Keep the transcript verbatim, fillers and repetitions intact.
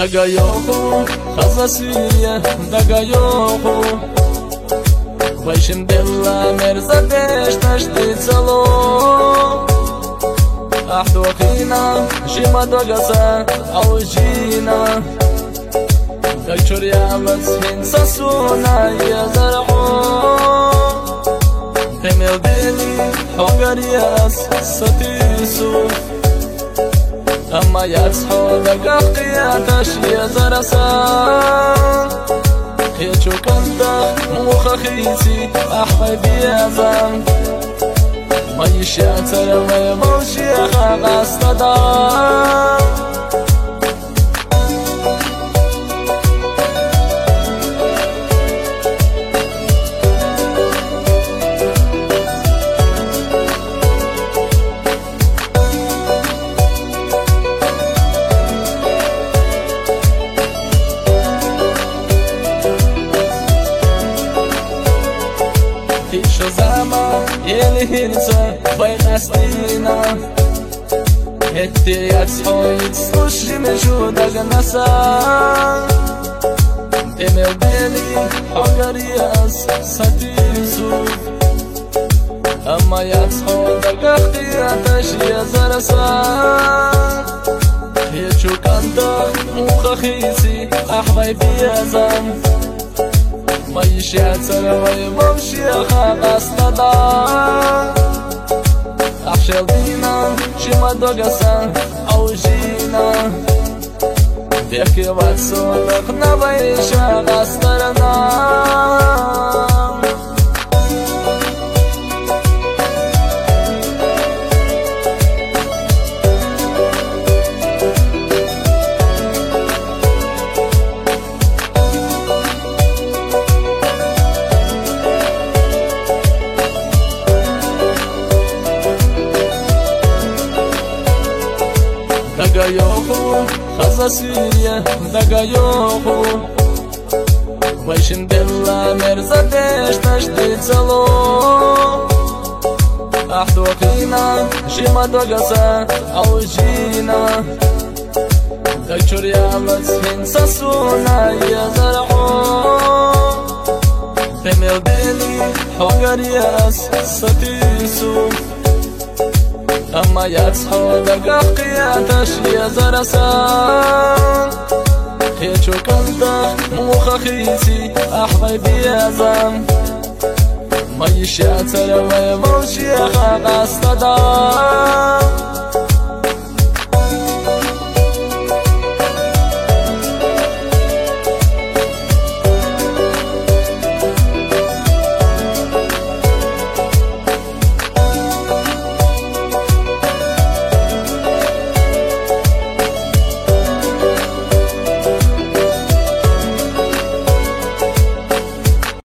Dagayoku, Khazasiya, Dagayoku Vaishim Bella Merzadesh Tashti Calo Ahdokhina, Shima Dogasa, Aujina Dagchuriavats Hinsa Suna Yazarho Temel Deli, Hogarias, Satisu أما يتصحو دقاقيا تشي زرسا خيتشو كنتا وخخيتي أحبابي أزام ما يشاتر ويموشي خاقاس تدام Shazama, ele hinsa, vai nastina Etti yatshoit, slushi me juda ganasa Temel deli, hogarias, satisu Amma yatsho dagakti atashia zarasa Yechu kanta, mukhakhisi, ahbaibi azam ما يشاتر ويمشي خاقاس تدام أحشل دينا شما دوغسا أو جينا بيحكي واتسودك نبايشا غاسترنا Dagayoku, Khazasiya, Dagayoku Vaishim Bella Merzadesh Tashti Calo Ahdokhina, Shima Dogasa, Aujina Dagchuriavats Hinsa Suna Yazarho Temel Deli, Hogarias, Satisu أما يتصحو دقاقيا تشي زرسا خيتشو كنتا وخخيتي أحبابي أزام ما يشاتر ويموشي خاقاس تدام